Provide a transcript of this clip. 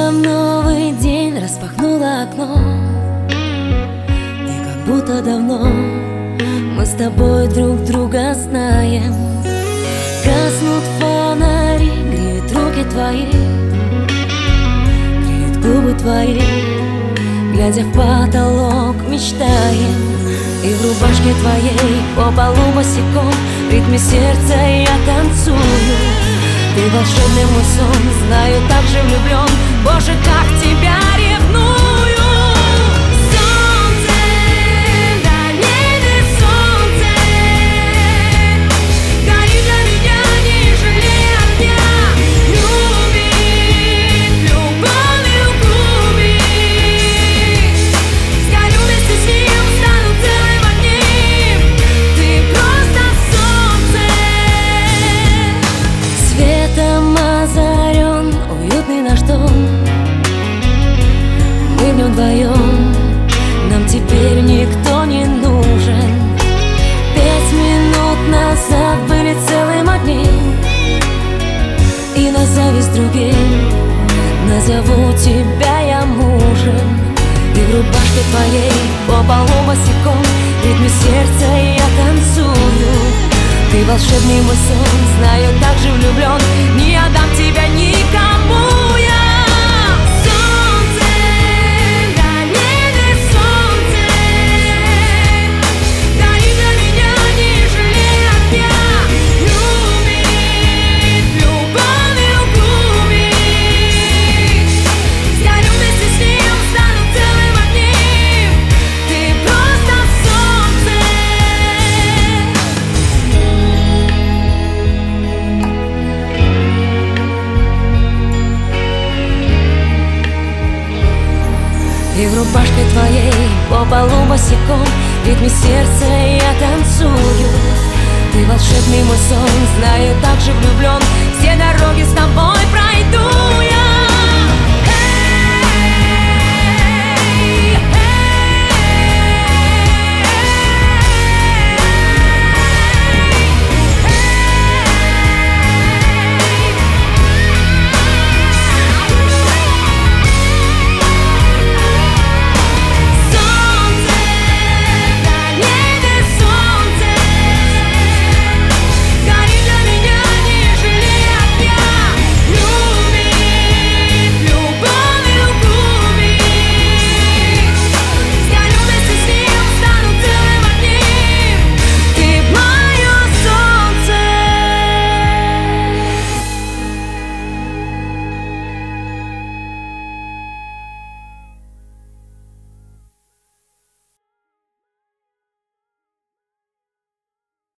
Утром новый день, распахнула окно, и как будто давно мы с тобой друг друга знаем. Гаснут фонари, греют руки твои, греют губы твои. Глядя в потолок, мечтаем. И в рубашке твоей по полу босиком в ритме сердца я танцую. Ты волшебный мой сон, знаю, так же влюблен. Боже, как тебя ревную. Солнце, дай мне солнце, гори для меня, не жалея огня. Любит, любовью губит. Сгорю вместе с ним, стану целым одним. Ты просто солнце. Светом озарен уютный наш дом. Мы в нем вдвоем, нам теперь никто не нужен. 5 минут назад были целым одним, и на зависть другим назову тебя я мужем. И в рубашке твоей по полу босиком в ритме сердца я танцую. Ты волшебный мой сон, знаю, так же влюблен. Не отдам тебя никому я. Солнце, дай мне солнце, гори для меня, не жалея огня. Любит, любовью губит. Сгорю вместе с ним, стану целым одним. Ты просто солнце. И в рубашке твоей по полу босиком в ритме сердца я танцую. Ты волшебный мой сон, знаю, так же влюблен. Все дороги с тобой